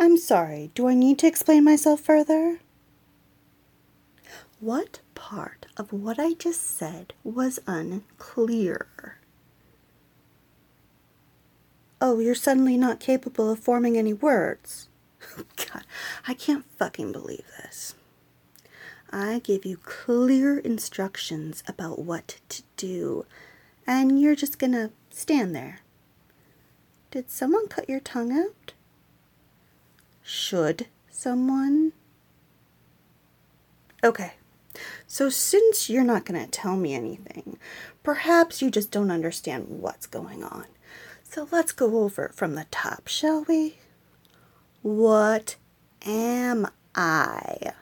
I'm sorry, do I need to explain myself further? What part of what I just said was unclear? Oh, you're suddenly not capable of forming any words. God, I can't fucking believe this. I gave you clear instructions about what to do, and you're just gonna stand there. Did someone cut your tongue out? Should someone? Okay, so since you're not gonna tell me anything, perhaps you just don't understand what's going on. So let's go over it from the top, shall we? What am I?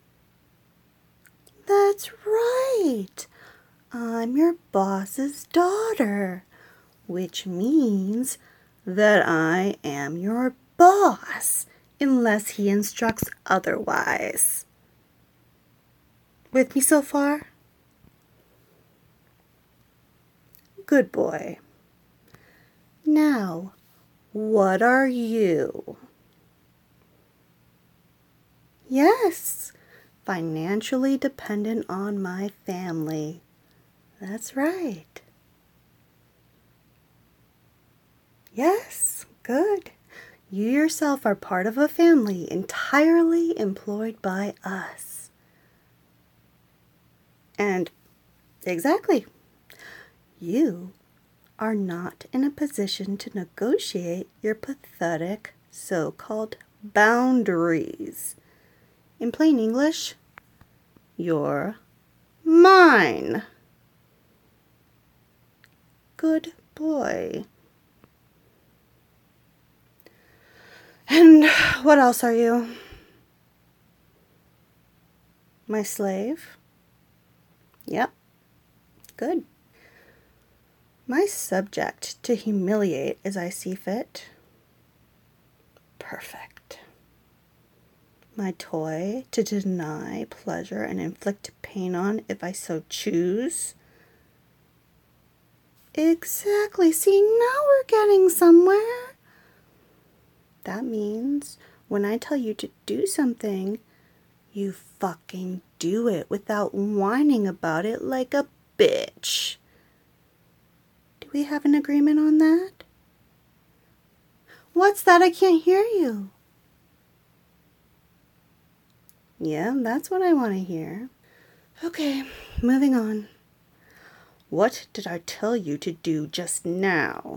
That's right. I'm your boss's daughter, which means that I am your boss, unless he instructs otherwise. With me so far? Good boy. Now, what are you? Yes, financially dependent on my family. That's right. Yes, good. You yourself are part of a family entirely employed by us. And exactly, you are not in a position to negotiate your pathetic so-called boundaries. In plain English, you're mine. Good boy. And what else are you? My slave? Yep. Good. My subject to humiliate as I see fit? Perfect. My toy to deny pleasure and inflict pain on if I so choose? Exactly. See, now we're getting somewhere. That means when I tell you to do something, you fucking do it without whining about it like a bitch. Do we have an agreement on that? What's that? I can't hear you. Yeah, that's what I want to hear. Okay, moving on. What did I tell you to do just now?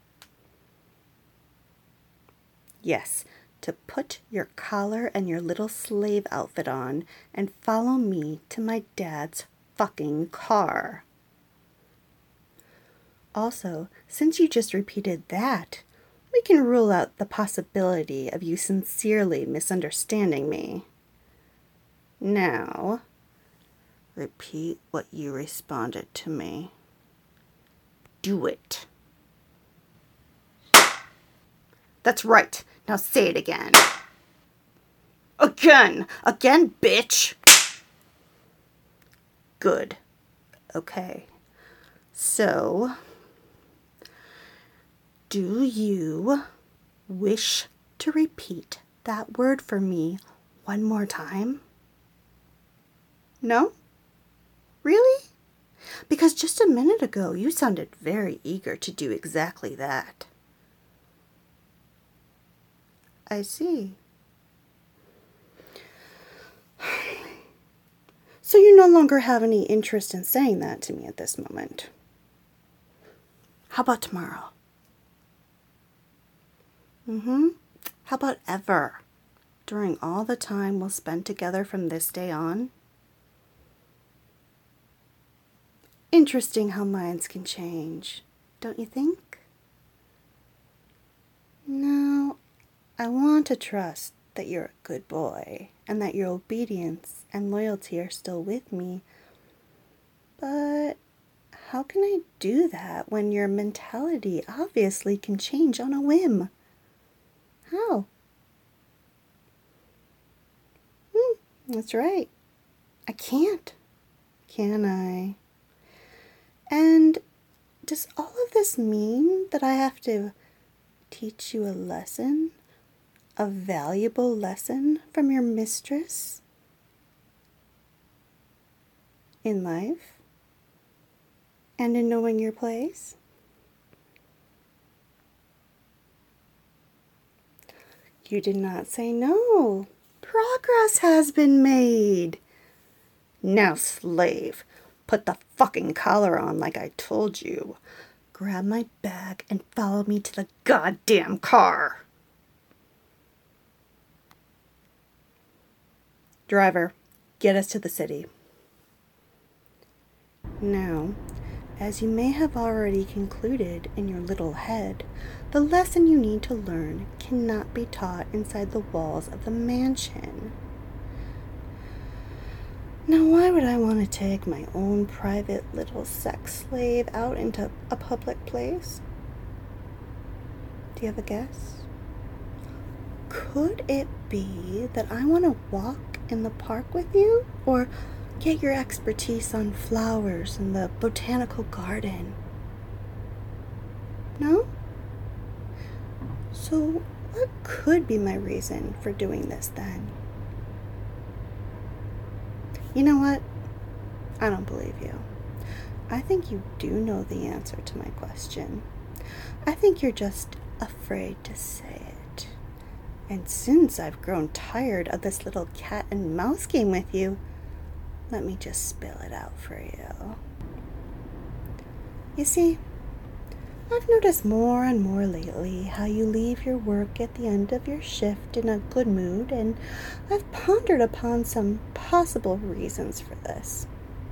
Yes, to put your collar and your little slave outfit on and follow me to my dad's fucking car. Also, since you just repeated that, we can rule out the possibility of you sincerely misunderstanding me. Now, repeat what you responded to me. Do it. That's right. Now say it again. Again! Again, bitch! Good. Okay. So, do you wish to repeat that word for me one more time? No? Really? Because just a minute ago you sounded very eager to do exactly that. I see. So you no longer have any interest in saying that to me at this moment. How about tomorrow? How about ever? During all the time we'll spend together from this day on? Interesting how minds can change, don't you think? No, I want to trust that you're a good boy and that your obedience and loyalty are still with me. But how can I do that when your mentality obviously can change on a whim? How? That's right. I can't. Can I? And does all of this mean that I have to teach you a lesson a valuable lesson from your mistress in life and in knowing your place? You did not say no. Progress has been made. Now, slave, put the fucking collar on like I told you. Grab my bag and follow me to the goddamn car. Driver, get us to the city. Now, as you may have already concluded in your little head, the lesson you need to learn cannot be taught inside the walls of the mansion. Now, why would I want to take my own private little sex slave out into a public place? Do you have a guess? Could it be that I want to walk in the park with you? Or get your expertise on flowers in the botanical garden? No? So, what could be my reason for doing this then? You know what? I don't believe you. I think you do know the answer to my question. I think you're just afraid to say it. And since I've grown tired of this little cat and mouse game with you, let me just spill it out for you. You see, I've noticed more and more lately how you leave your work at the end of your shift in a good mood, and I've pondered upon some possible reasons for this.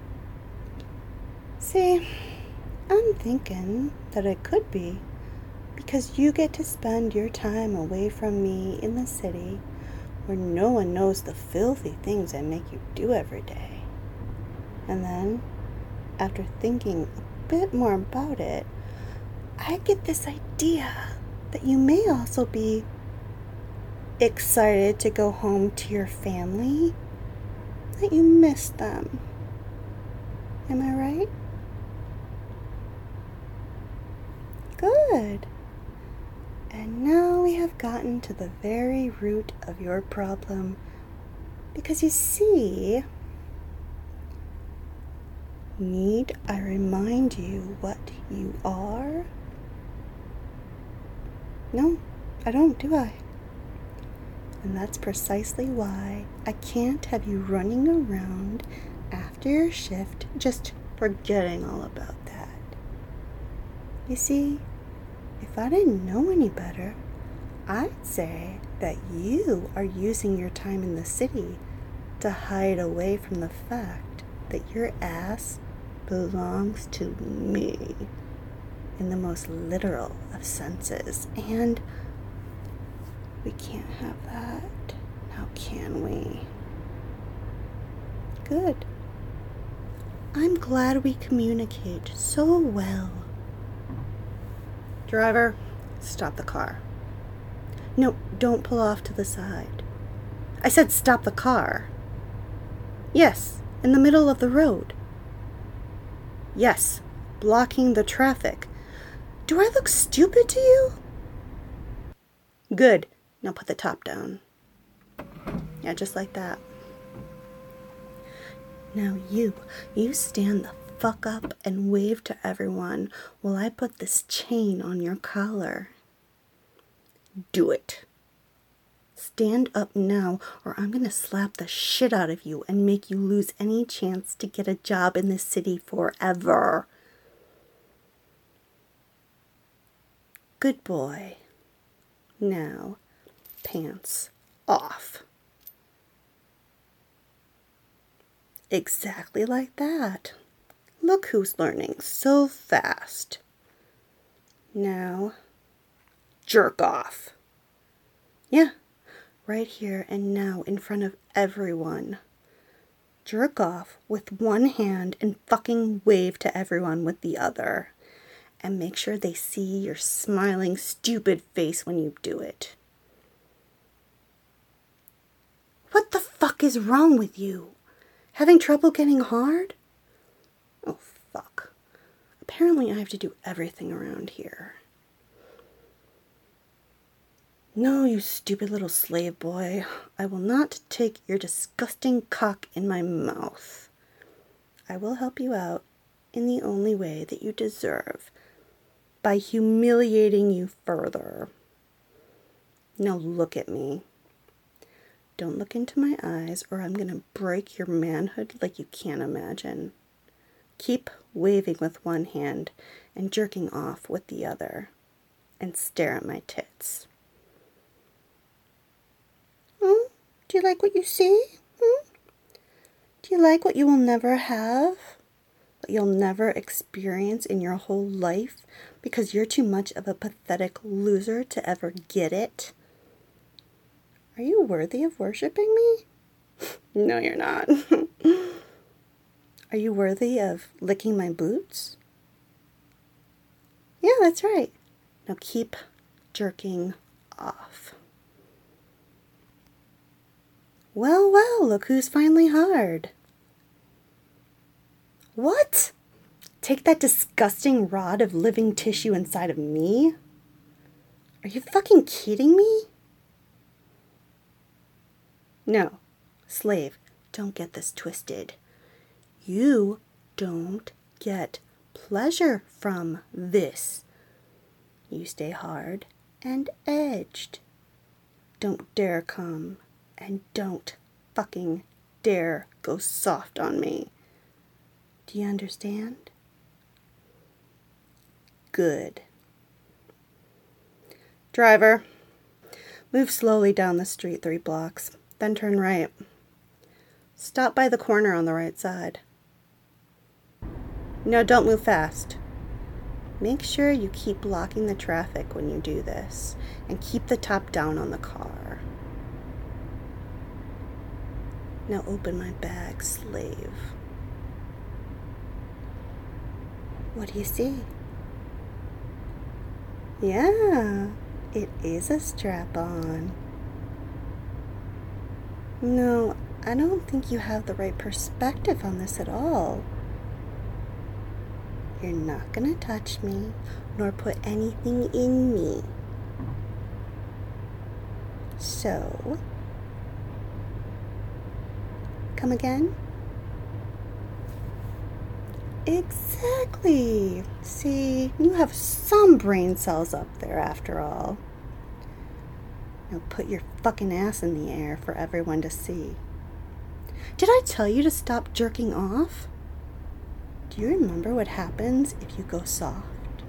See, I'm thinking that it could be because you get to spend your time away from me in the city where no one knows the filthy things I make you do every day. And then, after thinking a bit more about it, I get this idea that you may also be excited to go home to your family, that you miss them. Am I right? Good. And now we have gotten to the very root of your problem, because you see, need I remind you what you are? No, I don't, do I? And that's precisely why I can't have you running around after your shift just forgetting all about that. You see, if I didn't know any better, I'd say that you are using your time in the city to hide away from the fact that your ass belongs to me in the most literal of senses, and we can't have that, now can we? Good. I'm glad we communicate so well. Driver, stop the car. No, don't pull off to the side. I said stop the car. Yes, in the middle of the road. Yes, blocking the traffic. Do I look stupid to you? Good. Now put the top down. Yeah, just like that. Now you stand the fuck up and wave to everyone while I put this chain on your collar. Do it. Stand up now, or I'm gonna slap the shit out of you and make you lose any chance to get a job in this city forever. Good boy. Now, pants off. Exactly like that. Look who's learning so fast. Now, jerk off. Yeah, right here and now in front of everyone. Jerk off with one hand and fucking wave to everyone with the other. And make sure they see your smiling, stupid face when you do it. What the fuck is wrong with you? Having trouble getting hard? Oh, fuck. Apparently I have to do everything around here. No, you stupid little slave boy. I will not take your disgusting cock in my mouth. I will help you out in the only way that you deserve, by humiliating you further. Now look at me. Don't look into my eyes or I'm gonna break your manhood like you can't imagine. Keep waving with one hand and jerking off with the other, and stare at my tits. Do you like what you see? Do you like what you will never have? What you'll never experience in your whole life because you're too much of a pathetic loser to ever get it? Are you worthy of worshiping me? No, you're not. Are you worthy of licking my boots? Yeah, that's right. Now keep jerking off. Well, well, look who's finally hard. What? Take that disgusting rod of living tissue inside of me? Are you fucking kidding me? No, slave, don't get this twisted. You don't get pleasure from this. You stay hard and edged. Don't dare come, and don't fucking dare go soft on me. Do you understand? Good. Driver, move slowly down the street 3 blocks, then turn right. Stop by the corner on the right side. No, don't move fast. Make sure you keep blocking the traffic when you do this, and keep the top down on the car. Now open my bag, slave. What do you see? Yeah, it is a strap-on. No, I don't think you have the right perspective on this at all. You're not gonna touch me, nor put anything in me. So, come again? Exactly. See, you have some brain cells up there after all. Now put your fucking ass in the air for everyone to see. Did I tell you to stop jerking off? Do you remember what happens if you go soft?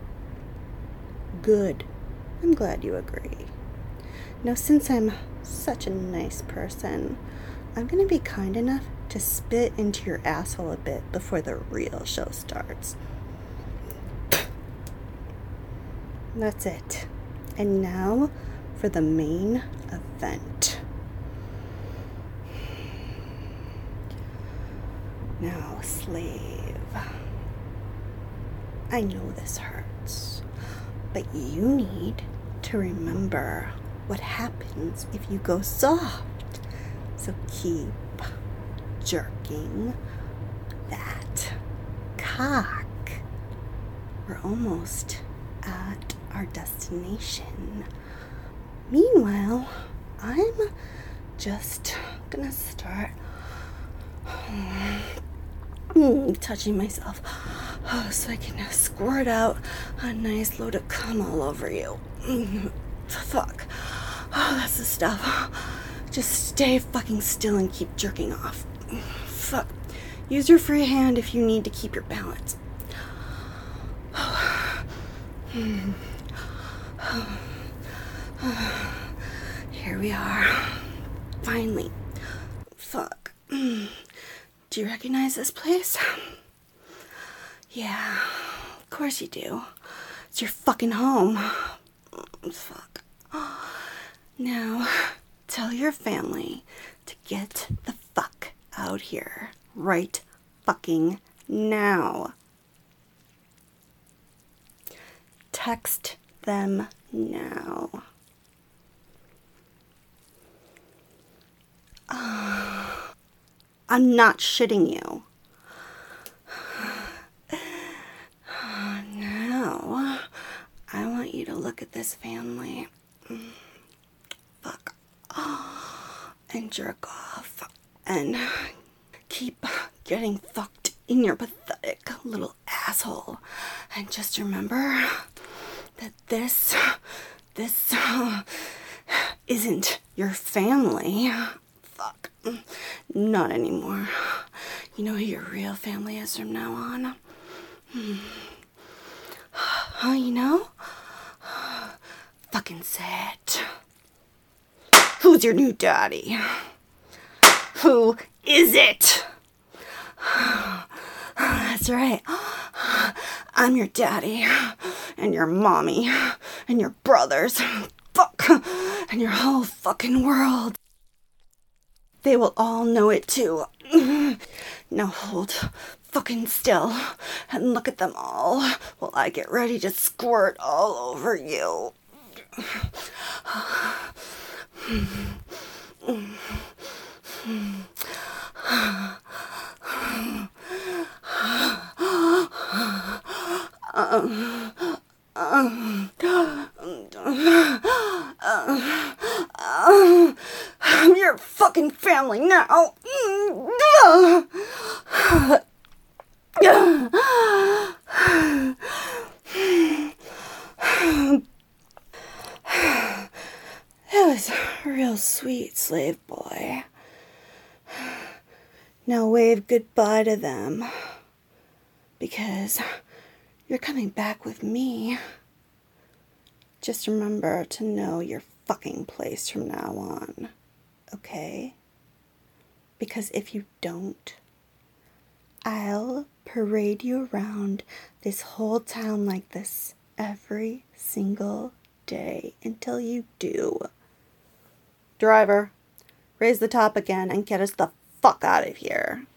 Good. I'm glad you agree. Now, since I'm such a nice person, I'm going to be kind enough to spit into your asshole a bit before the real show starts. That's it. And now for the main event. Now, slave, I know this hurts, but you need to remember what happens if you go soft. So keep jerking that cock. We're almost at our destination. Meanwhile, I'm just gonna start touching myself so I can squirt out a nice load of cum all over you. Fuck. That's the stuff. Just stay fucking still and keep jerking off. Fuck. Use your free hand if you need to keep your balance. Here we are. Finally. Fuck. Do you recognize this place? Yeah, of course you do. It's your fucking home. Fuck. Now, tell your family to get the fuck out here right fucking now. Text them now. I'm not shitting you. Now, I want you to look at this family. and jerk off and keep getting fucked in your pathetic little asshole. And just remember that this isn't your family. Fuck. Not anymore. You know who your real family is from now on? Huh, you know? Fucking say it. Who's your new daddy? Who is it? That's right. I'm your daddy, and your mommy, and your brothers, fuck, and your whole fucking world. They will all know it too. Now hold fucking still and look at them all while I get ready to squirt all over you. I'm your fucking family now. That was real sweet, slave boy. Now wave goodbye to them, because you're coming back with me. Just remember to know your fucking place from now on, okay? Because if you don't, I'll parade you around this whole town like this every single day until you do. Driver, raise the top again and get us the fuck out of here.